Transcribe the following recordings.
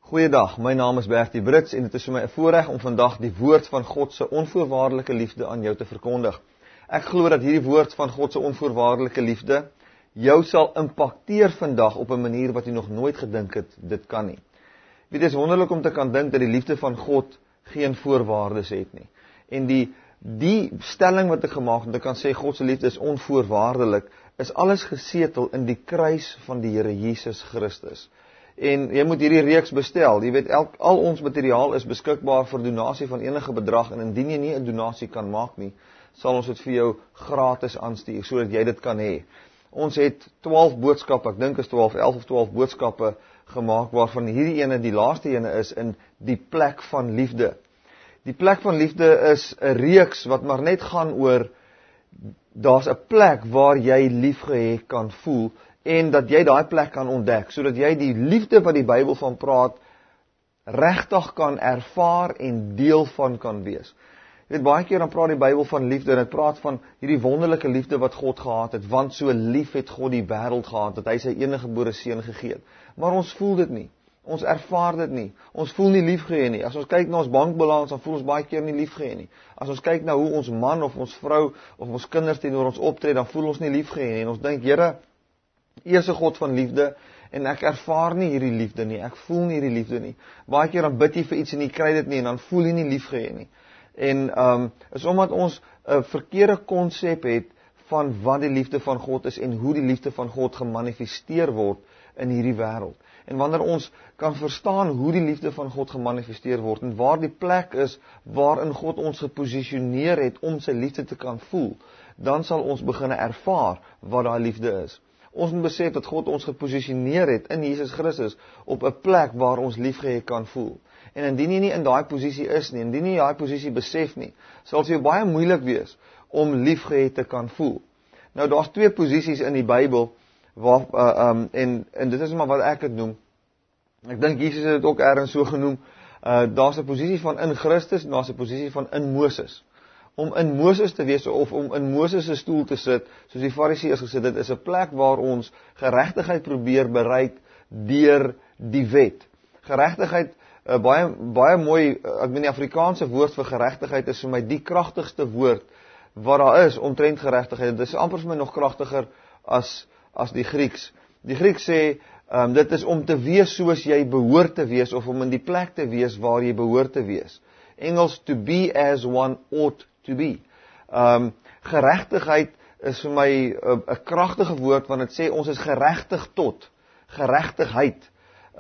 Goeiedag, my naam is Bertie Brits en dit is vir my 'n voorreg om vandag die woord van God se onvoorwaardelike liefde aan jou te verkondig. Ek glo dat hierdie woord van God se onvoorwaardelike liefde jou sal impakteer vandag op 'n manier wat jy nog nooit gedink het dit kan nie. Dit is wonderlik om te kan dink dat die liefde van God geen voorwaardes het nie. En die stelling wat ek gemaak het, dat ek kan sê God se liefde is onvoorwaardelik, is alles gesetel in die kruis van die Here Jesus Christus. En jy moet hierdie reeks bestel. Jy weet, al ons materiaal is beskikbaar vir donasie van enige bedrag, en indien jy nie 'n donasie kan maak nie, sal ons dit vir jou gratis aanstuur, sodat jy dit kan hê. Ons het 12 boodskappe, ek dink is 11 of 12 boodskappe gemaak, waarvan hierdie ene, die laaste ene is, in die plek van liefde. Die plek van liefde is 'n reeks wat maar net gaan oor, daar's 'n plek waar jy liefgehê kan voel, en dat jy daai plek kan ontdek, sodat jy die liefde wat die Bybel van praat, regtig kan ervaar en deel van kan wees. Jy weet, baie keer dan praat die Bybel van liefde, en het praat van hierdie wonderlike liefde wat God gehad het, want so lief het God die wêreld gehad, dat hy sy eniggebore seun gegee het. Maar ons voel dit nie, ons ervaar dit nie, ons voel nie liefgehê nie. As ons kyk na ons bankbalans, dan voel ons baie keer nie liefgehê nie. As ons kyk na hoe ons man of ons vrou of ons kinders teenoor ons optree, dan voel ons nie liefgehê nie, en ons dink, Here, U is 'n God van liefde, en ek ervaar nie hierdie liefde nie, ek voel nie hierdie liefde nie. Baie keer dan bid jy vir iets en jy kry dit nie, en dan voel jy nie liefgehê nie. En is omdat ons 'n verkeerde konsep het van wat die liefde van God is, en hoe die liefde van God gemanifesteer word in hierdie wêreld. En wanneer ons kan verstaan hoe die liefde van God gemanifesteer word, en waar die plek is waarin God ons geposisioneer het om sy liefde te kan voel, dan sal ons begin ervaar wat daai liefde is. Ons moet besef dat God ons geposisioneer het in Jesus Christus op 'n plek waar ons liefgehê kan voel. En indien jy nie in daai posisie is nie, indien jy daai posisie besef nie, sal dit vir jou baie moeilik wees om liefgehê te kan voel. Nou, daar's 2 posisies in die Bybel, waar, en dit is maar wat ek dit noem. Ek dink Jesus het dit ook ergens so genoem. Daar's 'n posisie van in Christus, en daar's 'n posisie van in Moses. Om in Moses te wees, of om in Moses se stoel te sit, soos die Fariseërs gesê, dit is 'n plek waar ons geregtigheid probeer bereik deur die wet. Geregtigheid, baie mooi, ek meen die Afrikaanse woord vir geregtigheid is vir my die kragtigste woord wat daar is omtrent geregtigheid. Dit is amper vir my nog kragtiger as die Grieks. Die Grieks sê, dit is om te wees soos jy behoort te wees, of om in die plek te wees waar jy behoort te wees. Engels, to be as one ought to be. Geregtigheid is vir my 'n kragtige woord, want dit sê ons is geregtig tot geregtigheid.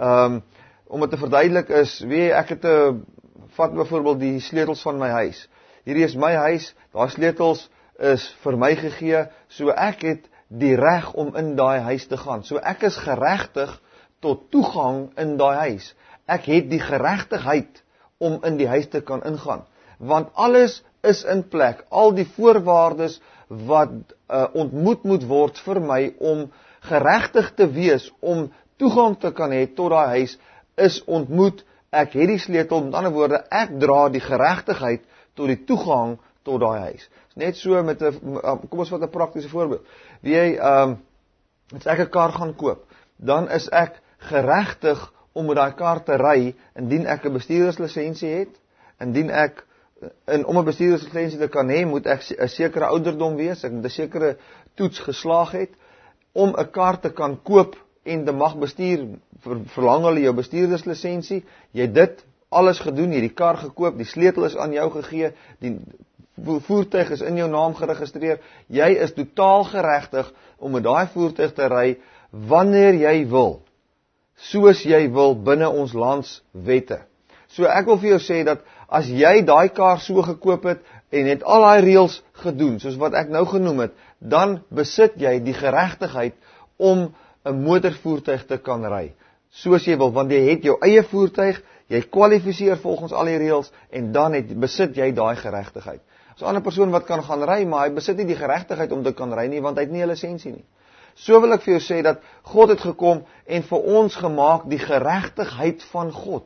Om dit te verduidelik is, ek het vat byvoorbeeld die sleutels van my huis. Hierdie is my huis, daai sleutels is vir my gegee, so ek het die reg om in daai huis te gaan. So ek is geregtig tot toegang in daai huis. Ek het die geregtigheid om in die huis te kan ingaan. Want alles is in plek, al die voorwaardes wat ontmoet moet word vir my om geregtig te wees, om toegang te kan hê tot daai huis, is ontmoet. Ek het die sleutel, met ander woorde, ek dra die geregtigheid tot die toegang tot daai huis. Net so met 'n, kom ons vat 'n praktiese voorbeeld. Wie jy, as ek 'n kar gaan koop, dan is ek geregtig om met daai kar te ry, indien ek 'n bestuurderslisensie het, indien ek, om 'n bestuurderslisensie te kan hê, moet ek 'n sekere ouderdom wees, ek moet 'n sekere toets geslaag het, om 'n kar te kan koop en te mag bestuur, verlang hulle jou bestuurderslisensie, jy het dit alles gedoen, jy het die kar gekoop, die sleutel is aan jou gegee, die voertuig is in jou naam geregistreer, jy is totaal geregtig om met daai voertuig te ry, wanneer jy wil, soos jy wil binne ons landswette. So ek wil vir jou sê dat as jy daai kar so gekoop het en het al daai reëls gedoen, soos wat ek nou genoem het, dan besit jy die geregtigheid om 'n motorvoertuig te kan ry, soos jy wil, want jy het jou eie voertuig, jy kwalifiseer volgens al die reëls, en dan besit jy daai geregtigheid. So 'n ander persoon wat kan gaan ry, maar hy besit nie die geregtigheid om te kan ry nie, want hy het nie 'n lisensie nie. So wil ek vir jou sê dat God het gekom en vir ons gemaak die geregtigheid van God.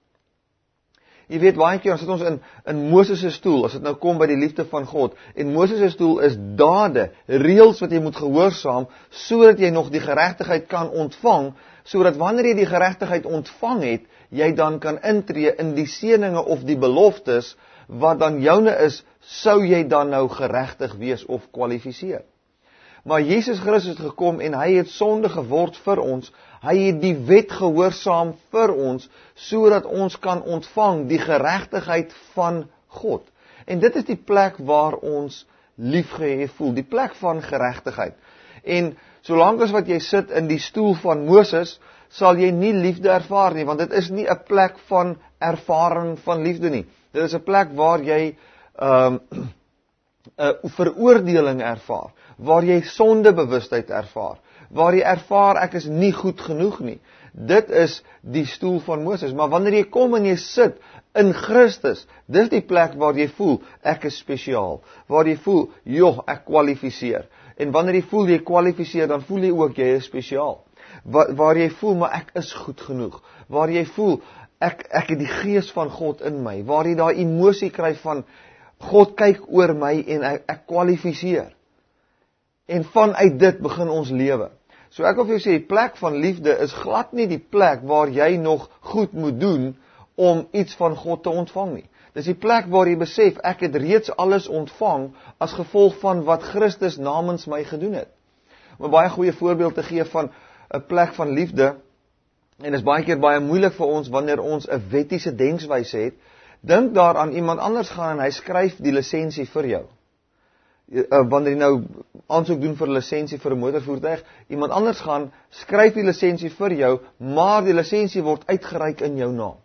Jy weet, baie keer, dan sit ons in Moses se stoel, as dit nou kom by die liefde van God, en Moses se stoel is dade, reëls wat jy moet gehoorsaam, sodat jy nog die geregtigheid kan ontvang sodat wanneer jy die geregtigheid ontvang het, jy dan kan intree in die seëninge of die beloftes, wat dan joune is, sou jy dan nou geregtig wees of kwalifiseer. Maar Jesus Christus het gekom en hy het sonde geword vir ons, hy het die wet gehoorsaam vir ons, sodat ons kan ontvang die geregtigheid van God. En dit is die plek waar ons liefgehê voel, die plek van geregtigheid. En solank as wat jy sit in die stoel van Moses, sal jy nie liefde ervaar nie, want dit is nie 'n plek van ervaring van liefde nie. Dit is 'n plek waar jy 'n veroordeling ervaar, waar jy sondebewustheid ervaar, waar jy ervaar ek is nie goed genoeg nie. Dit is die stoel van Moses, maar wanneer jy kom en jy sit in Christus, dis die plek waar jy voel ek is spesiaal, waar jy voel, joh, ek kwalifiseer. En wanneer jy voel jy kwalifiseer, dan voel jy ook jy is spesiaal. Waar jy voel, maar ek is goed genoeg. Waar jy voel, ek het die gees van God in my. Waar jy daai emosie kry van, God kyk oor my en ek kwalifiseer. En vanuit dit begin ons lewe. So ek wil vir jou sê, die plek van liefde is glad nie die plek waar jy nog goed moet doen om iets van God te ontvang nie. Dis die plek waar jy besef, ek het reeds alles ontvang as gevolg van wat Christus namens my gedoen het. Om 'n baie goeie voorbeeld te gee van 'n plek van liefde, en is baie keer baie moeilik vir ons wanneer ons 'n wettiese denkswyse het. Dink daaraan, iemand anders gaan en hy skryf die lisensie vir jou. Wanneer jy nou aansoek doen vir 'n lisensie vir 'n motorvoertuig, iemand anders gaan, skryf die lisensie vir jou, maar die lisensie word uitgereik in jou naam.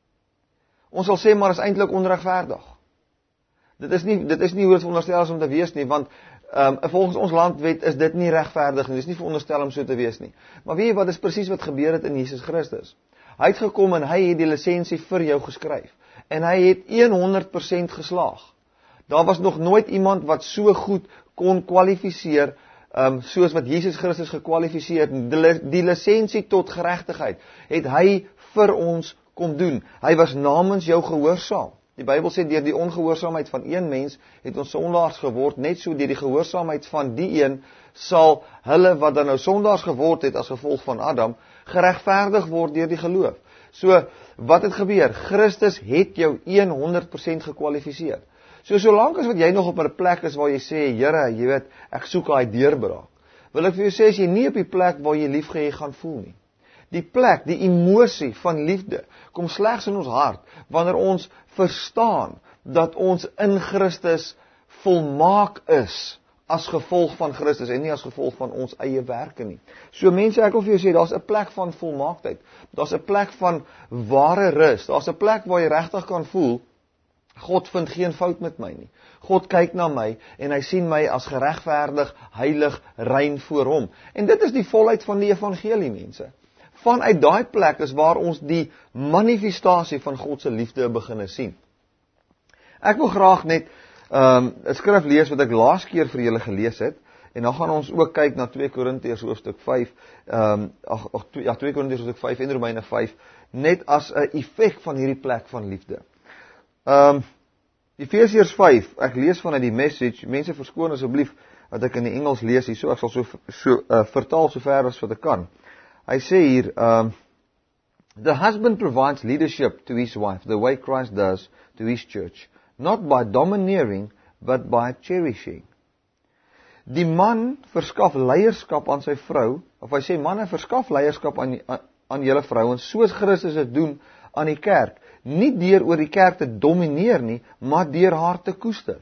Ons sal sê, maar is eintlik onregverdig. Dit is nie hoe dit veronderstel is om te wees nie, want volgens ons landwet is dit nie regverdig nie, dit is nie veronderstel om so te wees nie. Maar weet jy wat is presies wat gebeur het in Jesus Christus? Hy het gekom en hy het die lisensie vir jou geskryf. En hy het 100% geslaag. Daar was nog nooit iemand wat so goed kon kwalifiseer, soos wat Jesus Christus gekwalifiseer het. Die lisensie tot geregtigheid het hy vir ons kom doen. Hy was namens jou gehoorsaam. Die Bybel sê, deur die ongehoorsaamheid van een mens, het ons sondaars geword, net so deur die gehoorsaamheid van die een, sal hulle wat dan nou sondaars geword het as gevolg van Adam, geregverdig word deur die geloof. So, wat het gebeur? Christus het jou 100% gekwalifiseer. So, solank as wat jy nog op 'n plek is waar jy sê, Here, jy weet, ek soek daai deurbraak, wil ek vir jou sê, as jy nie op die plek waar jy liefgehê gaan voel nie. Die plek, die emosie van liefde, kom slegs in ons hart, wanneer ons verstaan, dat ons in Christus volmaak is, as gevolg van Christus, en nie as gevolg van ons eie werke nie. So mense, ek wil vir jou sê, daar's 'n plek van volmaaktheid, daar's 'n plek van ware rus, daar's 'n plek waar jy regtig kan voel, God vind geen fout met my nie. God kyk na my, en hy sien my as geregverdig, heilig, rein voor hom. En dit is die volheid van die evangelie, mense. Vanuit daai plek is waar ons die manifestasie van God se liefde begin sien. Ek wil graag net 'n skrif lees wat ek laas keer vir julle gelees het, en dan gaan ons ook kyk na 2 Korintiërs hoofstuk 5, 2 Korintiërs hoofstuk 5 en Romeine 5, net as 'n effek van hierdie plek van liefde. Efesiërs 5, ek lees vanuit die Message, mense verskoon asseblief dat ek in die Engels lees hier, so ek sal vertaal so ver as wat ek kan. Hy sê hier, the husband provides leadership to his wife, the way Christ does to his church, not by domineering, but by cherishing. Die man verskaf leierskap aan sy vrou, of hy sê, manne verskaf leierskap aan julle vrouens, soos Christus dit doen aan die kerk, nie deur oor die kerk te domineer nie, maar deur haar te koester.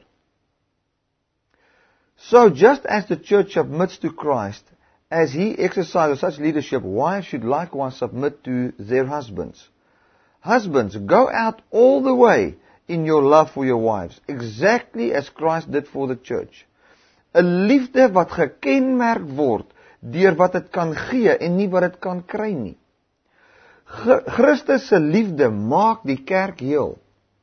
So, just as the church submits to Christ, as he exercises such leadership, wives should likewise submit to their husbands. Husbands, go out all the way in your love for your wives, exactly as Christ did for the church. 'n liefde wat gekenmerk word deur wat dit kan gee en nie wat dit kan kry nie. Christus se liefde maak die kerk heel.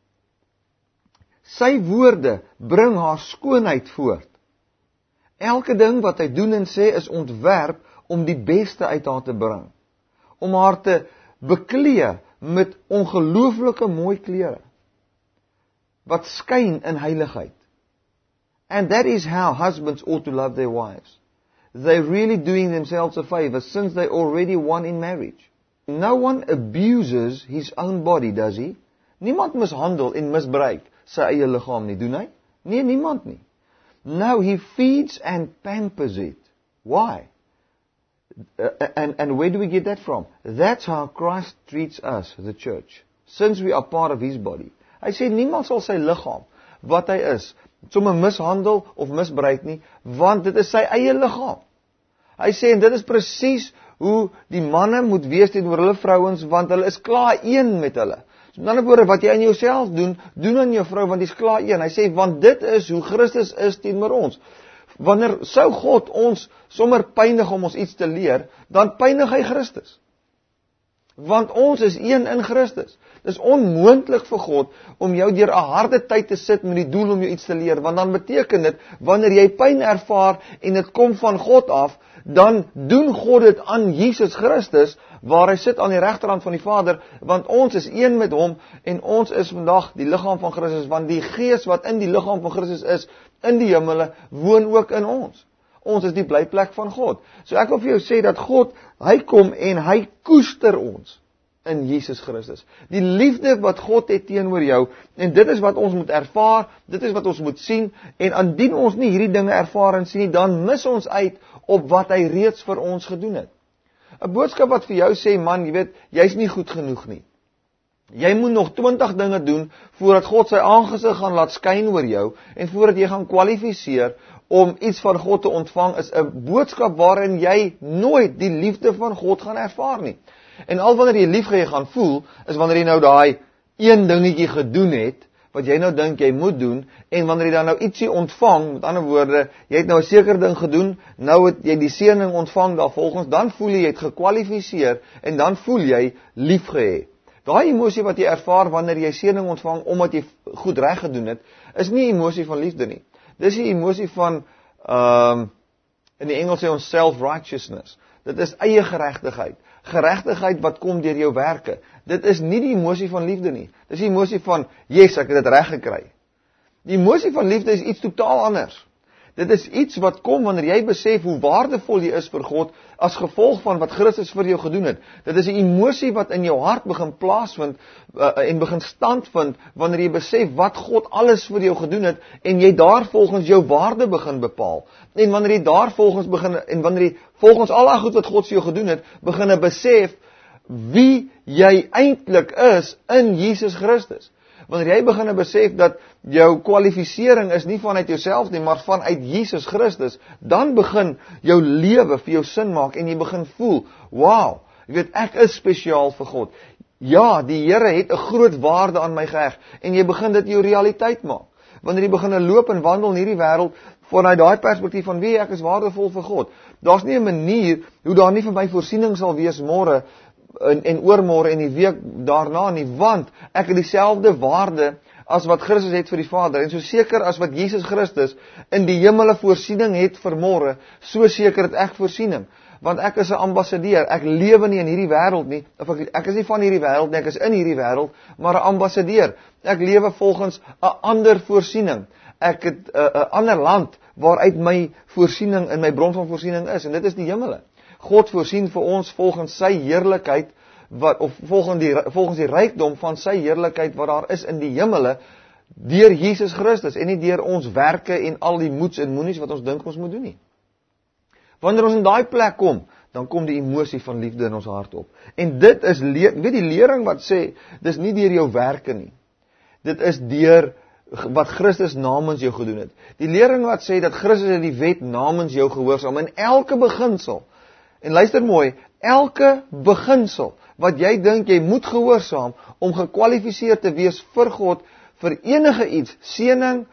Sy woorde bring haar skoonheid voort. Elke ding wat hy doen en sê is ontwerp om die beste uit haar te bring. Om haar te beklee met ongelooflike mooi klere. Wat skyn in heiligheid. And that is how husbands ought to love their wives. they're really doing themselves a favor since they already won in marriage. No one abuses his own body, does he? Niemand mishandel en misbruik sy eie liggaam nie, doen hy? Nee, niemand nie. No, he feeds and pampers it. Why? And where do we get that from? That's how Christ treats us, the church, since we are part of his body. Hy sê niemand sal sy liggaam, wat hy is, sommer mishandel of misbruik nie, want dit is sy eie liggaam. Hy sê, en dit is presies hoe die manne moet wees teenoor hulle vrouens, want hulle is klaar een met hulle. So, met ander woorde, wat jy aan jouself doen, doen aan jou vrou, want die is klaar een. Hy sê, want dit is hoe Christus is teenoor ons. Wanneer sou God ons sommer pynig om ons iets te leer, dan pynig hy Christus. Want ons is een in Christus. Dit is onmoontlik vir God om jou deur 'n harde tyd te sit met die doel om jou iets te leer, want dan beteken dit, wanneer jy pyn ervaar en dit kom van God af, dan doen God dit aan Jesus Christus, waar hy sit aan die regterhand van die Vader, want ons is een met hom, en ons is vandag die liggaam van Christus, want die Gees wat in die liggaam van Christus is, in die hemele, woon ook in ons. Ons is die blyplek van God. So ek wil vir jou sê dat God, hy kom en hy koester ons in Jesus Christus. Die liefde wat God het teenoor jou, en dit is wat ons moet ervaar, dit is wat ons moet sien, en indien ons nie hierdie dinge ervaar en sien nie, dan mis ons uit op wat hy reeds vir ons gedoen het. 'n Boodskap wat vir jou sê, man, jy weet, jy's nie goed genoeg nie. Jy moet nog 20 dinge doen, voordat God sy aangesig gaan laat skyn oor jou, en voordat jy gaan kwalifiseer om iets van God te ontvang, is 'n boodskap waarin jy nooit die liefde van God gaan ervaar nie. En al wanneer jy liefgehad gaan voel, is wanneer jy nou daai een dingetjie gedoen het, wat jy nou dink jy moet doen, en wanneer jy dan nou ietsie ontvang, met ander woorde, jy het nou 'n sekere ding gedoen, nou het jy die seëning ontvang daarvolgens, dan voel jy het gekwalifiseer, en dan voel jy liefgehad. Daai emosie wat jy ervaar wanneer jy seëning ontvang, omdat jy goed reg gedoen het, is nie 'n emosie van liefde nie. Dis die emosie van, in die Engels sê ons self-righteousness. Dit is eie geregtigheid. Geregtigheid wat kom deur jou werke. Dit is nie die emosie van liefde nie. Dis die emosie van, yes, ek het dit reg gekry. Die emosie van liefde is iets totaal anders. Dit is iets wat kom wanneer jy besef hoe waardevol jy is vir God, as gevolg van wat Christus vir jou gedoen het. Dit is 'n emosie wat in jou hart begin plaasvind, en begin standvind, wanneer jy besef wat God alles vir jou gedoen het, en jy daarvolgens jou waarde begin bepaal. En wanneer jy daarvolgens begin, en wanneer jy volgens al die goed wat God vir jou gedoen het, begin besef wie jy eintlik is in Jesus Christus. Wanneer jy begin besef dat jou kwalifisering is nie vanuit jouself nie, maar vanuit Jesus Christus, dan begin jou lewe vir jou sin maak, en jy begin voel, wow, ek weet, ek is spesiaal vir God. Ja, die Here het 'n groot waarde aan my geheg, en jy begin dit jou realiteit maak. Wanneer jy begin loop en wandel in hierdie wêreld, vanuit daai perspektief van wie ek is waardevol vir God. Daar's nie 'n manier hoe daar nie vir my voorsiening sal wees môre, en oormôre en die week daarna nie, want ek het dieselfde waarde as wat Christus het vir die Vader, en so seker as wat Jesus Christus in die hemele voorsiening het vir môre, so seker het ek voorsiening, want ek is 'n ambassadeur, ek lewe nie in hierdie wêreld nie, of ek is nie van hierdie wêreld nie, ek is in hierdie wêreld, maar 'n ambassadeur, ek lewe volgens 'n ander voorsiening, ek het 'n ander land, waaruit my voorsiening en my bron van voorsiening is, en dit is die hemele. God voorsien vir ons volgens sy heerlikheid, of volgens die rykdom van sy heerlikheid wat daar is in die hemele, deur Jesus Christus, en nie deur ons werke en al die moeds en moenies wat ons dink ons moet doen nie. Wanneer ons in daai plek kom, dan kom die emosie van liefde in ons hart op. En dit is, weet die lering wat sê, dis nie deur jou werke nie. Dit is deur wat Christus namens jou gedoen het. Die lering wat sê dat Christus het die wet namens jou gehoorsaam, in elke beginsel. En luister mooi, elke beginsel wat jy dink jy moet gehoorsaam om gekwalifiseer te wees vir God, vir enige iets, seëning,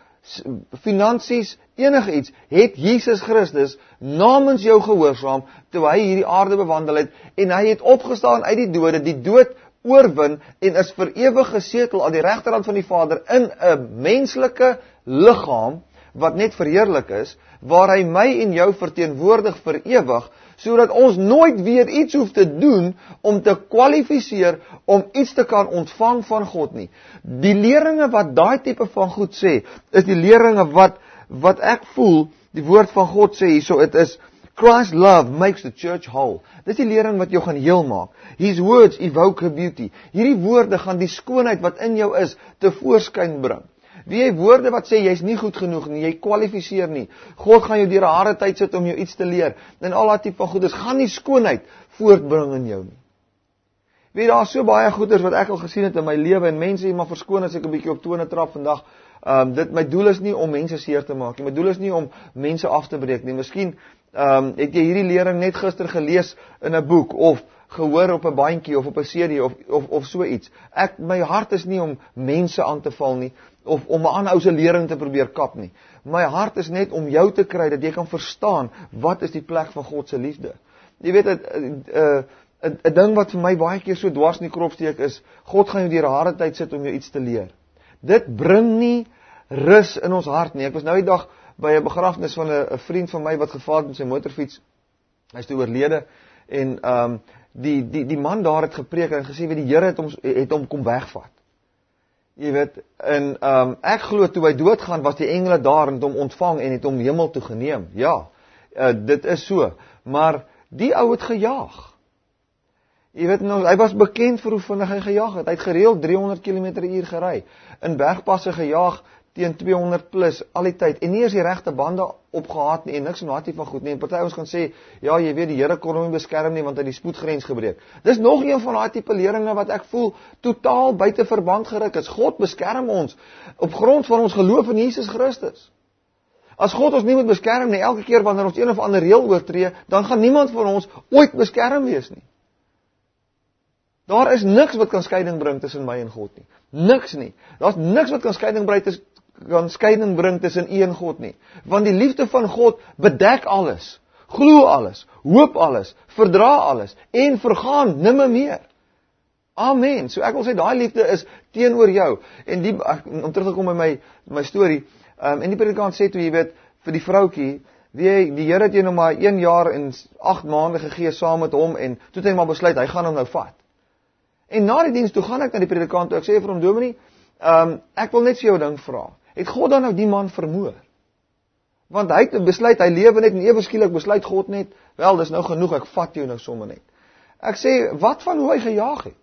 finansies, enige iets, het Jesus Christus namens jou gehoorsaam, toe hy hierdie aarde bewandel het, en hy het opgestaan uit die dood oorwin, en is vir ewig gesetel aan die regterhand van die Vader, in 'n menslike liggaam, wat net verheerlik is, waar hy my en jou verteenwoordig vir ewig, sodat ons nooit weer iets hoef te doen om te kwalifiseer om iets te kan ontvang van God nie. Die leringe wat daai tipe van goed sê, is die leringe wat ek voel, die woord van God sê hierso, dit is Christ's love makes the church whole. Dis die lering wat jou gaan heel maak. His words evoke her beauty. Hierdie woorde gaan die skoonheid wat in jou is te voorskyn bring. Wie jy woorde wat sê jy's nie goed genoeg nie, jy kwalifiseer nie. God gaan jou deur 'n harde tyd sit om jou iets te leer. En al daai tipe van goeders gaan nie skoonheid voortbring in jou nie. Weet daar is so baie goeders wat ek al gesien het in my lewe en mense sê maar verskoon as ek 'n bietjie op tone trap vandag. My doel is nie om mense seer te maak nie. My doel is nie om mense af te breek nie. Miskien het jy hierdie lering net gister gelees in 'n boek of gehoor op 'n bandjie of op 'n CD of so iets. My hart is nie om mense aan te val nie of om 'n ander ou se lering te probeer kap nie. My hart is net om jou te kry dat jy kan verstaan wat is die plek van God se liefde. Jy weet 'n ding wat vir my baie keer so dwars in die krop steek is, God gaan jou deur 'n harde tyd sit om jou iets te leer. Dit bring nie rus in ons hart nie. Ek was nou die dag by 'n begrafnis van 'n vriend van my wat gevaar het met sy motorfiets. Hy is toe oorlede en die man daar het gepreek en gesê weet die Here het hom kom wegvat. Jy weet, en ek glo toe hy doodgaan was die engele daar en het hom ontvang en het hom hemel toe geneem. Ja, dit is so, maar die ou het gejaag. Jy weet nou, hy was bekend vir hoe vinnig hy gejaag het. Hy het gereeld 300 km/h gery. In bergpasse gejaag teen 200 plus al die tyd. En nie eens die regte bande opgehaat nie en niks natie van goed nie. En party ouens gaan sê, ja, jy weet die Here kon hom nie beskerm nie want hy het die spoedgrens gebreek. Dis nog een van daai tipe leringe wat ek voel totaal buite verband geruk is. God beskerm ons op grond van ons geloof in Jesus Christus. As God ons nie moet beskerm nie, elke keer wanneer ons een of ander reël oortree, dan gaan niemand van ons ooit beskerm wees nie. Daar is niks wat kan skeiding bring tussen my en God nie. Niks nie. Daar's niks wat kan skeiding bring tussen u en God nie. Want die liefde van God bedek alles, glo alles, hoop alles, verdra alles en vergaan nimmer meer. Amen. So ek wil sê daai liefde is teenoor jou. En om terug te kom by my storie, en die predikant sê toe, jy weet, vir die vroutjie, die Here het jy nou maar 1 jaar en 8 maande gegee saam met hom en toe het hy maar besluit hy gaan hom nou vat. En na die diens toe gaan ek na die predikant toe, ek sê vir hom, Dominee, ek wil net vir jou 'n ding vra. Het God dan nou die man vermoor? Want hy het besluit, hy lewe net en ewe skielik besluit God net, wel, dis nou genoeg, ek vat jou nou sommer net. Ek sê, wat van hoe hy gejaag het?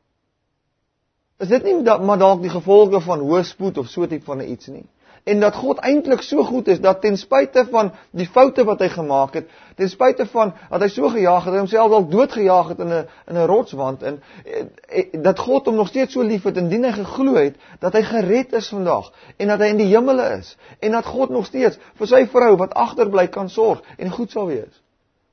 Is dit nie maar dalk die gevolge van hoë spoed of so tipe van iets nie? En dat God eintlik so goed is, dat ten spyte van die foute wat hy gemaak het, ten spyte van dat hy so gejaag het, homself al doodgejaag het in 'n rotswand, en dat God hom nog steeds so lief het, indien hy geglo het, dat hy gered is vandag, en dat hy in die hemele is, en dat God nog steeds vir sy vrou wat agterbly kan sorg, en goed sal wees.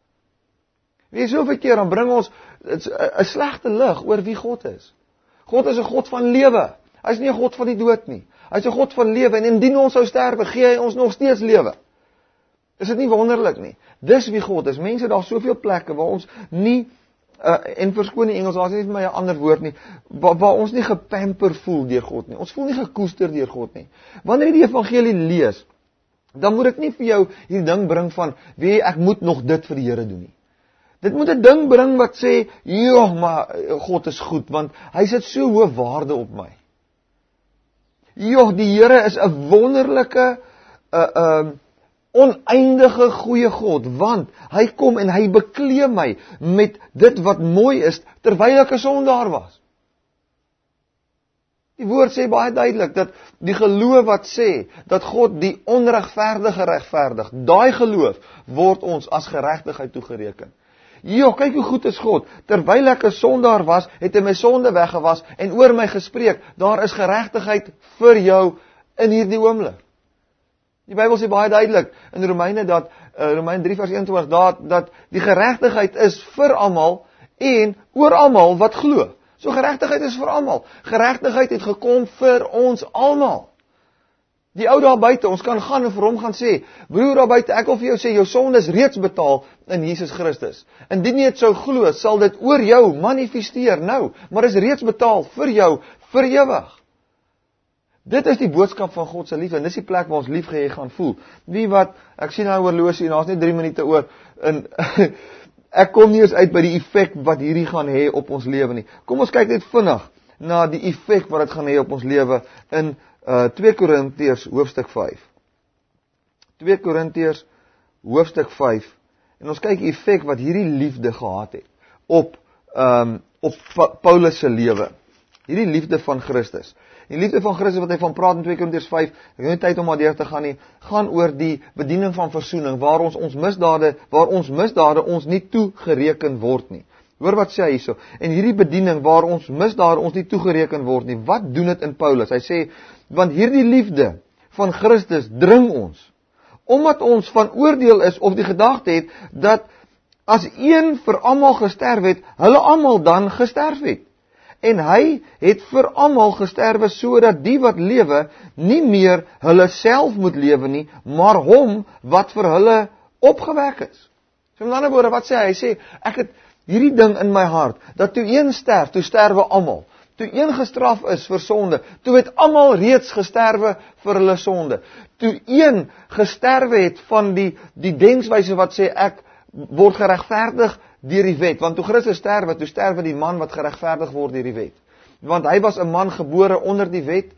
Wie soveel keer dan bring ons 'n slegte lig oor wie God is. God is 'n God van lewe. Hy is nie 'n God van die dood nie. Hy is 'n God van lewe en indien ons sou sterwe, gee hy ons nog steeds lewe. Is dit nie wonderlik nie? Dis wie God is. Mense, daar soveel plekke waar ons nie en verskoon die Engels, daar is nie vir my 'n ander woord nie, waar ons nie gepamper voel deur God nie. Ons voel nie gekoester deur God nie. Wanneer jy die evangelie lees, dan moet ek nie vir jou hierdie ding bring van, weet jy, ek moet nog dit vir die Here doen nie. Dit moet 'n ding bring wat sê, joh, maar God is goed, want hy sit so hoë waarde op my. Joh, die Here is 'n wonderlike, oneindige goeie God, want hy kom en hy beklee my met dit wat mooi is, terwyl ek 'n sondaar was. Die woord sê baie duidelik, dat die geloof wat sê, dat God die onregverdige regverdig, daai geloof word ons as geregtigheid toegereken. Jo, kyk hoe goed is God. Terwyl ek 'n sondaar was, het hy my sonde weggewas en oor my gespreek. Daar is geregtigheid vir jou in hierdie oomblik. Die Bybel sê baie duidelik in Romeine dat Romeine 3 vers 21 dat die geregtigheid is vir almal en oor almal wat glo. So geregtigheid is vir almal. Geregtigheid het gekom vir ons almal. Die ou daar buite, ons kan gaan en vir hom gaan sê, broer daar buite, ek wil vir jou sê, jou sonde is reeds betaal in Jesus Christus. Indien jy dit sou glo, sal dit oor jou manifesteer nou, maar is reeds betaal vir jou, vir ewig. Dit is die boodskap van God se liefde, en dis die plek waar ons liefgehê gaan voel. Wie wat, ek sien nou horlosie, en daar's net 3 minute oor, en ek kom nie eens uit by die effek wat hierdie gaan hê op ons lewe nie. Kom ons kyk net vinnig na die effek wat dit gaan hê op ons lewe in 2 Korintiërs hoofstuk 5. 2 Korintiërs hoofstuk 5 En ons kyk die effek wat hierdie liefde gehad het op Paulus se lewe. Hierdie liefde van Christus. Die liefde van Christus wat hy van praat in 2 Korintiërs 5, ek het nie tyd om maar deur te gaan nie, gaan oor die bediening van versoening, waar ons misdade ons nie toegereken word nie. Hoor wat sê hy hierso. En hierdie bediening waar ons misdade ons nie toegereken word nie, wat doen dit in Paulus? Hy sê, want hierdie liefde van Christus dring ons, omdat ons van oordeel is of die gedagte het, dat as een vir almal gesterf het, hulle almal dan gesterf het. En hy het vir almal gesterwe, sodat die wat lewe, nie meer hulle self moet lewe nie, maar hom wat vir hulle opgewek is. So met ander woorde, wat sê hy? Hy sê, ek het hierdie ding in my hart, dat toe een sterf, toe sterwe almal. Toe een gestraf is vir sonde, toe het almal reeds gesterwe vir hulle sonde. Toe een gesterwe het van die denkswyse wat sê, ek word geregverdig deur die wet, want toe Christus sterwe, toe sterwe die man wat geregverdig word deur die wet. Want hy was 'n man gebore onder die wet,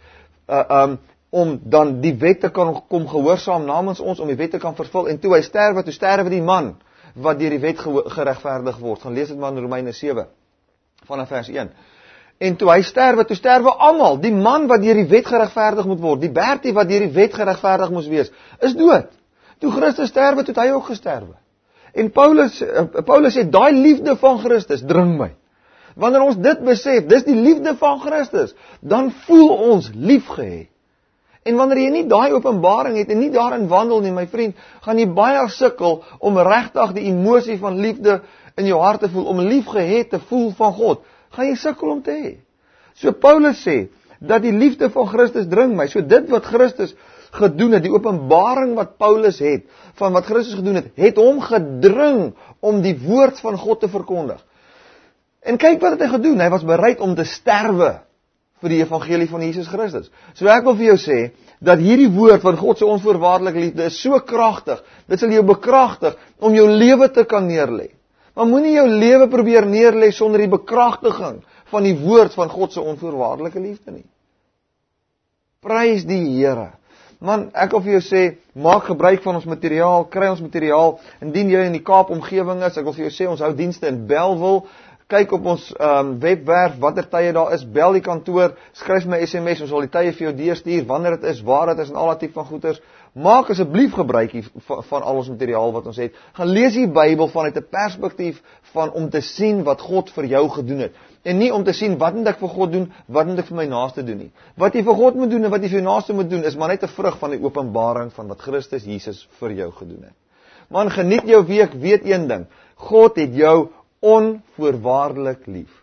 om dan die wet te kan kom gehoorsaam namens ons, om die wet te kan vervul, en toe hy sterwe, toe sterwe die man wat deur die wet geregverdig word. Gaan lees dit maar in Romeine 7, vanaf vers 1. En toe hy sterwe almal, die man wat deur die wet geregverdig moet word, die Bertie wat deur die wet geregverdig moes wees, is dood. Toe Christus sterwe, toe het hy ook gesterwe. En Paulus sê, daai liefde van Christus dring my. Wanneer ons dit besef, dis die liefde van Christus, dan voel ons liefgehê. En wanneer jy nie daai openbaring het en nie daarin wandel nie, my vriend, gaan jy baie sukkel om regtig die emosie van liefde in jou hart te voel, om liefgehê te voel van God. Gaan jy sukkel om te hê. So Paulus sê, dat die liefde van Christus dring my. So dit wat Christus gedoen het, die openbaring wat Paulus het, van wat Christus gedoen het, het hom gedring om die woord van God te verkondig. En kyk wat het hy gedoen, hy was bereid om te sterwe vir die evangelie van Jesus Christus. So ek wil vir jou sê, dat hierdie woord van God se onvoorwaardelike liefde is so kragtig, dit sal jou bekragtig om jou lewe te kan neerlê. Maar moenie jou lewe probeer neerlê sonder die bekragtiging van die woord van God se onvoorwaardelike liefde nie. Prys die Here. Man, ek wil vir jou sê, maak gebruik van ons materiaal, kry ons materiaal, indien jy in die Kaap omgewing is, ek wil vir jou sê, ons hou dienste in Bellville, kyk op ons webwerf, watter tye daar is, bel die kantoor, skryf my SMS, ons sal die tye vir jou deurstuur, wanneer dit is, waar dit is, en al die tipe van goeders. Maak asseblief gebruik van al ons materiaal wat ons het. Gaan lees die Bybel vanuit 'n perspektief van om te sien wat God vir jou gedoen het. En nie om te sien, wat moet ek vir God doen, wat moet ek vir my naaste doen nie. Wat jy vir God moet doen en wat jy vir jou naaste moet doen, is maar net 'n vrug van die openbaring van wat Christus Jesus vir jou gedoen het. Man, geniet jou week, weet een ding, God het jou onvoorwaardelik lief.